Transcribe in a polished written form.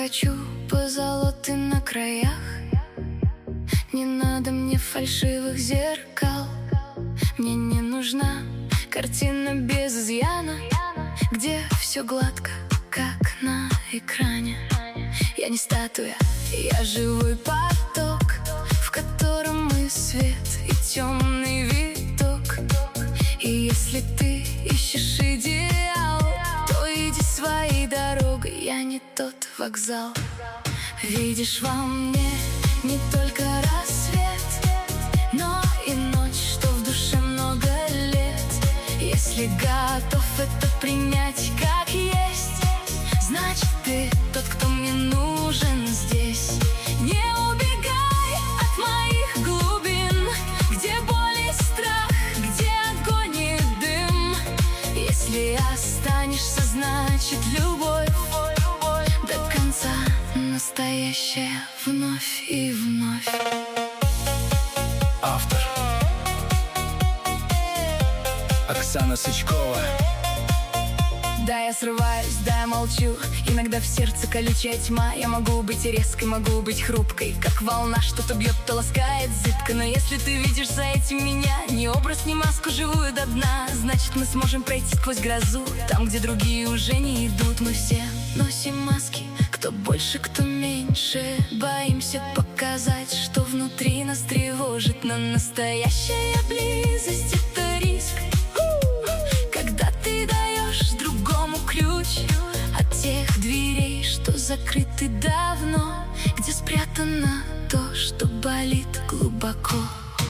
хочу позолоты на краях. Не надо мне фальшивых зеркал. Мне не нужна картина без изъяна, где все гладко, как на экране. Я не статуя, я живой поток, в котором и свет, и темный виток. И если ты ищешь идеал, то иди своей дорогой, я не тот вокзал. Видишь во мне не только рассвет, но и ночь, что в душе много лет. Если готов это принять как есть, значит ты тот, кто мне нужен здесь. Не убегай от моих глубин, где боль и страх, где огонь и дым. Если останешься, значит любовь до конца, настоящая вновь и вновь. Автор Оксана Сычкова. Да, я срываюсь, да, я молчу. Иногда в сердце колючая тьма. Я могу быть резкой, могу быть хрупкой, как волна, что-то бьет, то ласкает зыбко. Но если ты видишь за этим меня, ни образ, ни маску живую до дна, значит мы сможем пройти сквозь грозу, там, где другие уже не идут. Мы все носим маски, кто больше, кто меньше. Боимся показать, что внутри нас тревожит. Но настоящая близость — это риск, когда ты даешь другому ключ от тех дверей, что закрыты давно, где спрятано то, что болит глубоко.